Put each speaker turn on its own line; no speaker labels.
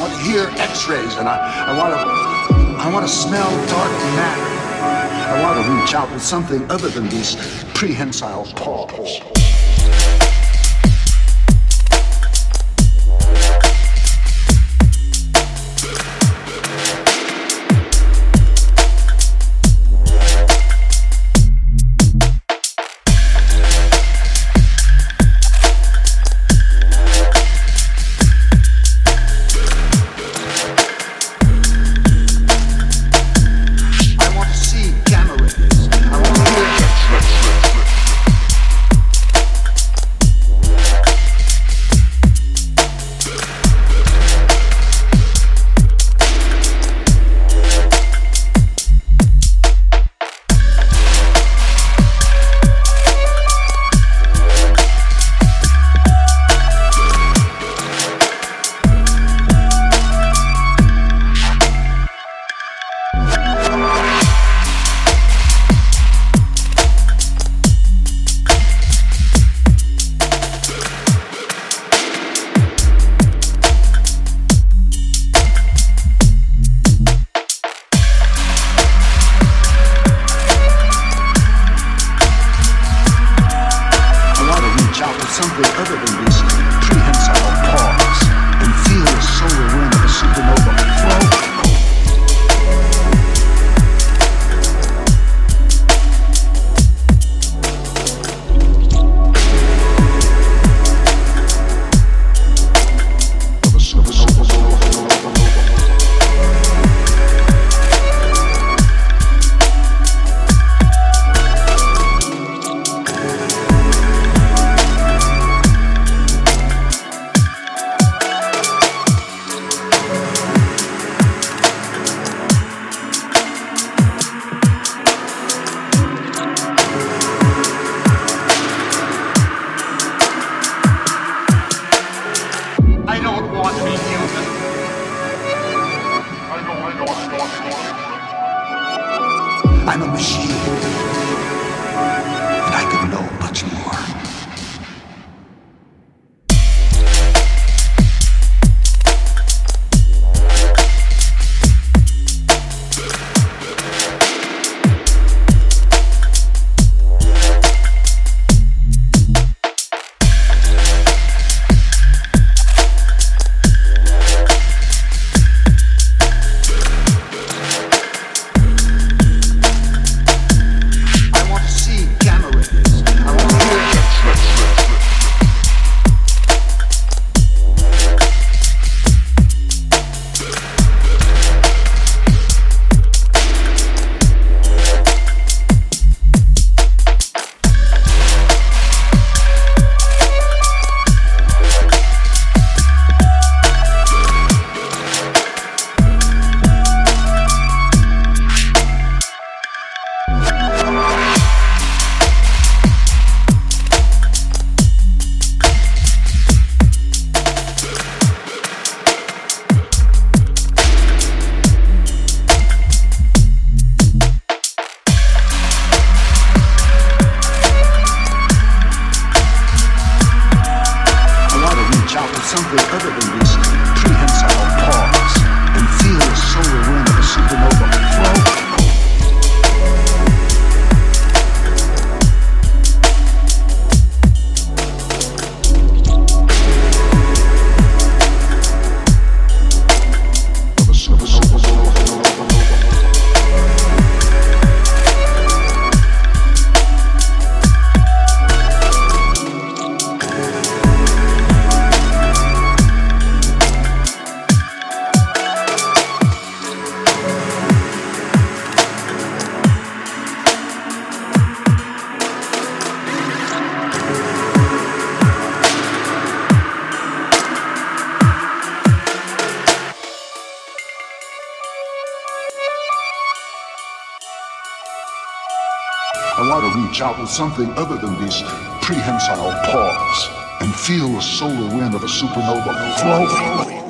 want to hear X-rays, and I want to smell dark matter. I want to reach out with something other than these prehensile paws. Something other than these prehensile paws and feel the solar wind of a supernova flow. I'm a machine, and I could know much more. Something other than these prehensile paws and feel the solar wind of a supernova flow. I want to reach out with something other than these prehensile paws and feel the solar wind of a supernova flow.